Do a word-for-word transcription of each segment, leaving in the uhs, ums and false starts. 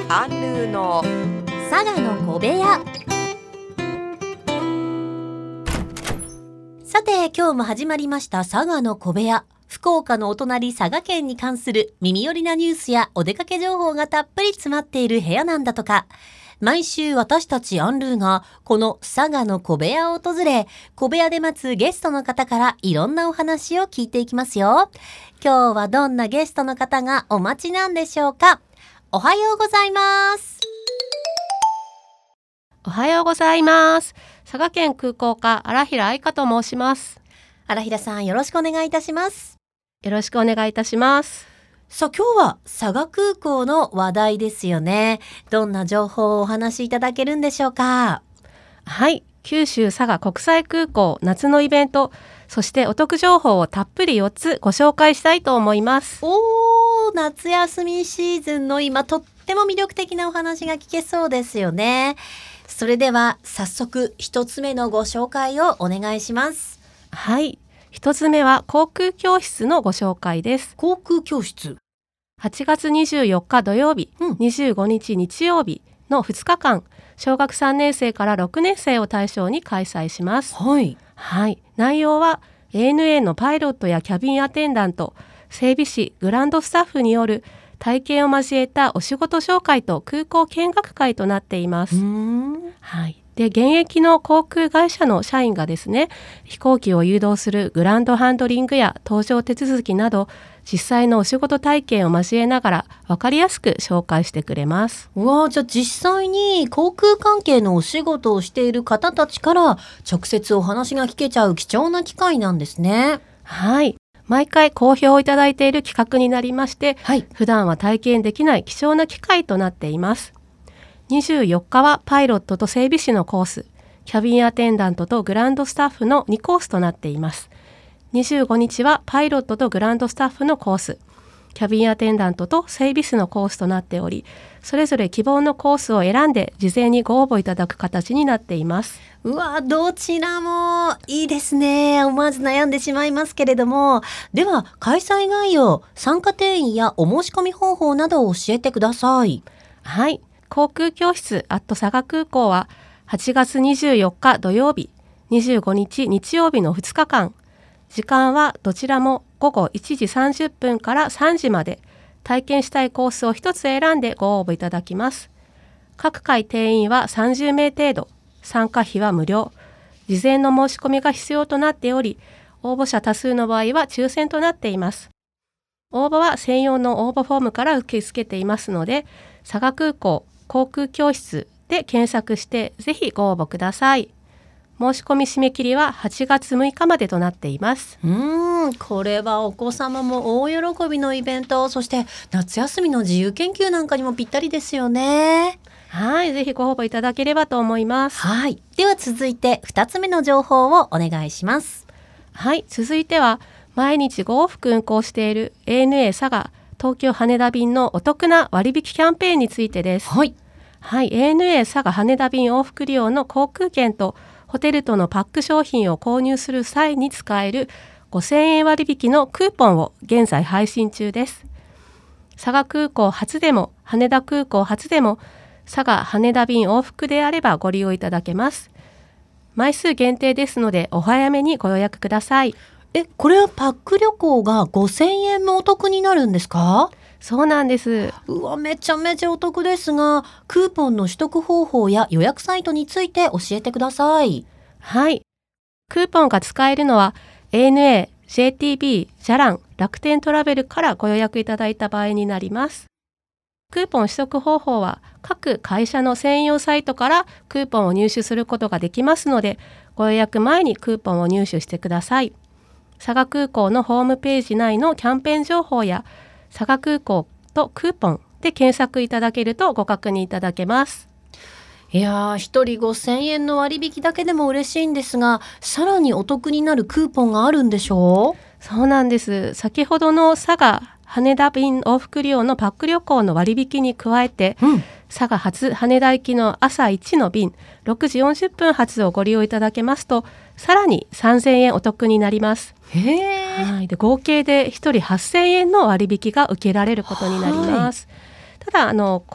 アンルーの佐賀の小部屋。さて今日も始まりました佐賀の小部屋。福岡のお隣佐賀県に関する耳寄りなニュースやお出かけ情報がたっぷり詰まっている部屋なんだとか。毎週私たちアンルーがこの佐賀の小部屋を訪れ、小部屋で待つゲストの方からいろんなお話を聞いていきますよ。今日はどんなゲストの方がお待ちなんでしょうか。おはようございます。 おはようございます。佐賀県空港課荒平愛香と申します。 荒平さん、よろしくお願いいたします。 よろしくお願いいたします。 さあ今日は佐賀空港の話題ですよね。どんな情報をお話しいただけるんでしょうか。 はい、九州佐賀国際空港夏のイベント、そしてお得情報をたっぷりよっつご紹介したいと思います。 おー、夏休みシーズンの今とっても魅力的なお話が聞けそうですよね。それでは早速一つ目のご紹介をお願いします。 はい、一つ目は航空教室のご紹介です。 航空教室、 はちがつにじゅうよっか土曜日、 うん、 にじゅうごにち日曜日のふつかかん、小学さんねん生からろくねん生を対象に開催します。 はい、 はい、内容は エーエヌエー のパイロットやキャビンアテンダント、整備士、グランドスタッフによる体験を交えたお仕事紹介と空港見学会となっています。 うーん、 はい、で現役の航空会社の社員がですね、飛行機を誘導するグランドハンドリングや搭乗手続きなど実際のお仕事体験を交えながら分かりやすく紹介してくれます。 うわー、じゃあ実際に航空関係のお仕事をしている方たちから直接お話が聞けちゃう貴重な機会なんですね。 はい、毎回好評をいただいている企画になりまして、 はい、 普段は体験できない貴重な機会となっています。にじゅうよっかはパイロットと整備士のコース、キャビンアテンダントとグランドスタッフのにコースとなっています。にじゅうごにちはパイロットとグランドスタッフのコース、キャビンアテンダントと整備士のコースとなっており、それぞれ希望のコースを選んで事前にご応募いただく形になっています。 うわ、どちらもいいですね。思わず悩んでしまいますけれども、では開催概要、参加定員やお申し込み方法などを教えてください。 はい、航空教室アット佐賀空港ははちがつにじゅうよっか土曜日、にじゅうごにち日曜日のふつかかん、時間はどちらもごごいちじさんじゅっぷんからさんじまで、体験したいコースを一つ選んでご応募いただきます。各回定員はさんじゅうめい程度、参加費は無料、事前の申し込みが必要となっており、応募者多数の場合は抽選となっています。応募は専用の応募フォームから受け付けていますので、佐賀空港航空教室で検索してぜひご応募ください。申し込み締め切りははちがつむいかまでとなっています。 うーん、これはお子様も大喜びのイベント、そして夏休みの自由研究なんかにもぴったりですよね。 はい、ぜひご応募いただければと思います。 はい、では続いてふたつめの情報をお願いします。 はい、続いては毎日ご往復運行している エーエヌエー 佐賀東京羽田便のお得な割引キャンペーンについてです。 はい、 はい、エーエヌエー 佐賀羽田便往復利用の航空券とホテルとのパック商品を購入する際に使えるごせんえん割引のクーポンを現在配信中です。佐賀空港発でも羽田空港発でも佐賀羽田便往復であればご利用いただけます。枚数限定ですのでお早めにご予約ください。 え、これはパック旅行がごせんえんもお得になるんですか？ そうなんです。 うわ、めちゃめちゃお得ですが、クーポンの取得方法や予約サイトについて教えてください。 はい、クーポンが使えるのは エーエヌエー、ジェーティービー、ジャラン、楽天トラベルからご予約いただいた場合になります。クーポン取得方法は各会社の専用サイトからクーポンを入手することができますので、ご予約前にクーポンを入手してください。佐賀空港のホームページ内のキャンペーン情報や佐賀空港とクーポンで検索いただけるとご確認いただけます。 いやー、一人ごせんえんの割引だけでも嬉しいんですが、さらにお得になるクーポンがあるんでしょう？ そうなんです。先ほどの佐賀羽田便往復利用のパック旅行の割引に加えて、 うん、 佐賀発羽田行きの朝いちの便ろくじよんじゅっぷん発をご利用いただけますと、さらにさんぜんえんお得になります。 へー、 はい、で合計でひとりはっせんえんの割引が受けられることになります。ただあのこの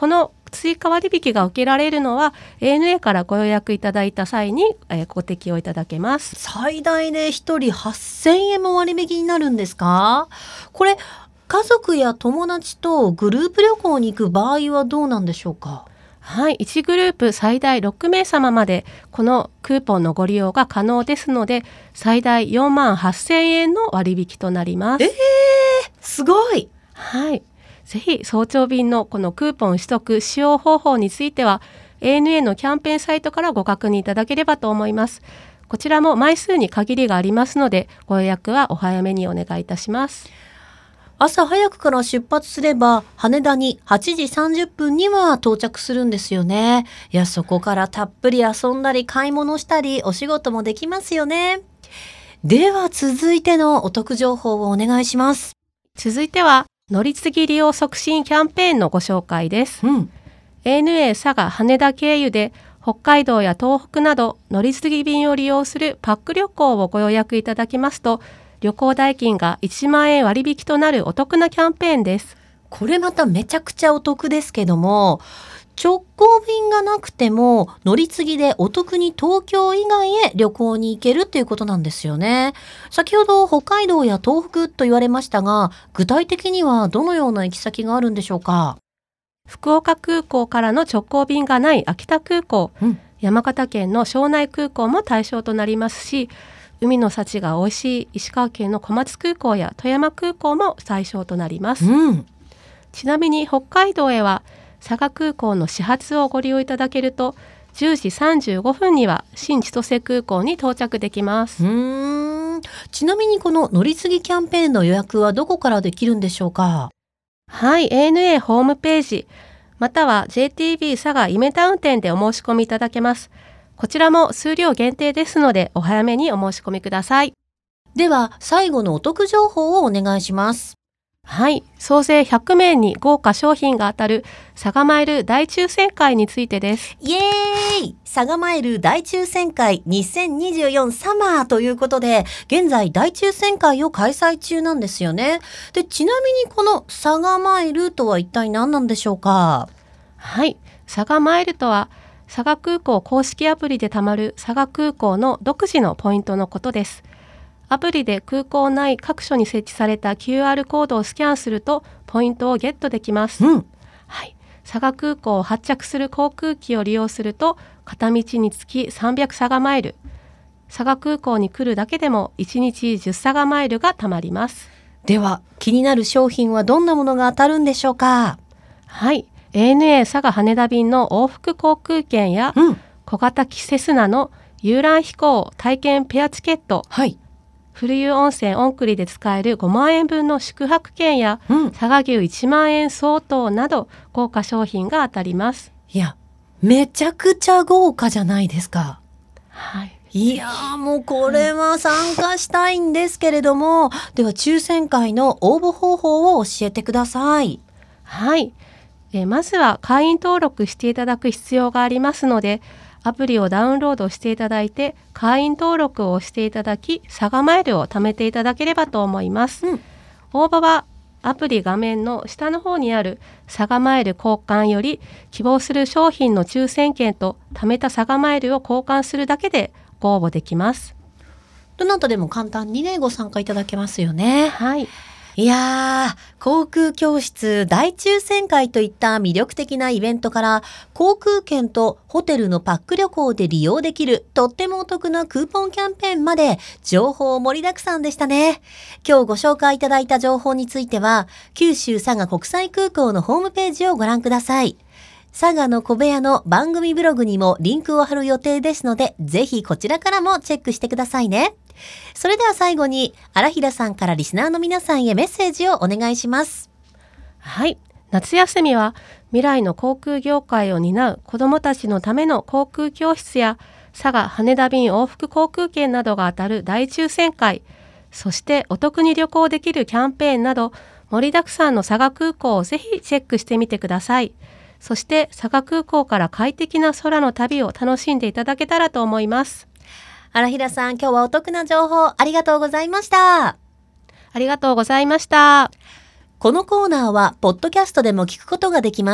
追加割引が受けられるのは エーエヌエー からご予約いただいた際に、えー、ご適用いただけます。 最大でひとりはっせんえんも割引になるんですか？これ家族や友達とグループ旅行に行く場合はどうなんでしょうか？ はい、いちグループ最大ろくめいさままでこのクーポンのご利用が可能ですので、最大よんまんはっせんえんの割引となります。 えー、すごい。 はい、ぜひ早朝便のこのクーポン取得使用方法については エーエヌエー のキャンペーンサイトからご確認いただければと思います。こちらも枚数に限りがありますので、ご予約はお早めにお願いいたします。 朝早くから出発すれば羽田にはちじさんじゅっぷんには到着するんですよね。いや、そこからたっぷり遊んだり買い物したりお仕事もできますよね。では続いてのお得情報をお願いします。 続いては乗り継ぎ利用促進キャンペーンのご紹介です。 うん、 エーエヌエー 佐賀羽田経由で北海道や東北など乗り継ぎ便を利用するパック旅行をご予約いただきますと、旅行代金がいちまんえん割引となるお得なキャンペーンです。 これまためちゃくちゃお得ですけども、直行便がなくても乗り継ぎでお得に東京以外へ旅行に行けるっていうことなんですよね。先ほど北海道や東北と言われましたが、具体的にはどのような行き先があるんでしょうか？ 福岡空港からの直行便がない秋田空港、うん、山形県の庄内空港も対象となりますし、海の幸が美味しい石川県の小松空港や富山空港も対象となります。 うん、 ちなみに北海道へは佐賀空港の始発をご利用いただけるとじゅうじさんじゅうごふんには新千歳空港に到着できます。 うーん、ちなみにこの乗り継ぎキャンペーンの予約はどこからできるんでしょうか？ はい、エーエヌエー ホームページまたは ジェイティービー 佐賀夢タウン店でお申し込みいただけます。こちらも数量限定ですのでお早めにお申し込みください。 では最後のお得情報をお願いします。 はい、総勢ひゃくめいに豪華商品が当たる佐賀マイル大抽選会についてです。 イエーイ、佐賀マイル大抽選会にせんにじゅうよんサマーということで、現在大抽選会を開催中なんですよね。で、ちなみにこの佐賀マイルとは一体何なんでしょうか？ はい、佐賀マイルとは佐賀空港公式アプリでたまる佐賀空港の独自のポイントのことです。アプリで空港内各所に設置された キューアール コードをスキャンするとポイントをゲットできます。 うん、 はい、佐賀空港を発着する航空機を利用すると片道につきさんびゃく佐賀マイル、佐賀空港に来るだけでもいちにちじゅう佐賀マイルがたまります。 では気になる商品はどんなものが当たるんでしょうか？ はい、エーエヌエー 佐賀羽田便の往復航空券や、うん、小型機セスナの遊覧飛行体験ペアチケット、 はい、 古湯温泉オンクリで使えるごまんえんぶんの宿泊券や、うん、佐賀牛いちまんえん相当など豪華商品が当たります。 いや、めちゃくちゃ豪華じゃないですか。 はい、 いやー、もうこれは参加したいんですけれども、はい、では抽選会の応募方法を教えてください。 はい、えまずは会員登録していただく必要がありますので、アプリをダウンロードしていただいて会員登録をしていただき、佐賀マイルを貯めていただければと思います。うん、応募はアプリ画面の下の方にある佐賀マイル交換より希望する商品の抽選券と貯めた佐賀マイルを交換するだけでご応募できます。 どなたでも簡単にねご参加いただけますよね。 はい、 いやー、航空教室大抽選会といった魅力的なイベントから、航空券とホテルのパック旅行で利用できるとってもお得なクーポンキャンペーンまで情報盛りだくさんでしたね。今日ご紹介いただいた情報については九州佐賀国際空港のホームページをご覧ください。佐賀の小部屋の番組ブログにもリンクを貼る予定ですので、ぜひこちらからもチェックしてくださいね。それでは最後に荒平さんからリスナーの皆さんへメッセージをお願いします。 はい、夏休みは未来の航空業界を担う子どもたちのための航空教室や佐賀羽田便往復航空券などが当たる大抽選会、そしてお得に旅行できるキャンペーンなど盛りだくさんの佐賀空港をぜひチェックしてみてください。そして佐賀空港から快適な空の旅を楽しんでいただけたらと思います。 荒平さん、今日はお得な情報ありがとうございました。 ありがとうございました。 このコーナーはポッドキャストでも聞くことができます。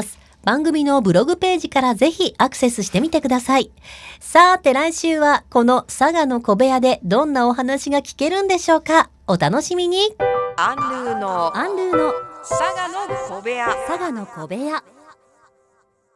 番組のブログページからぜひアクセスしてみてください。さて来週はこの佐賀の小部屋でどんなお話が聞けるんでしょうか。お楽しみに。 アンルーのアンルーの佐賀の小部屋。 佐賀の小部屋。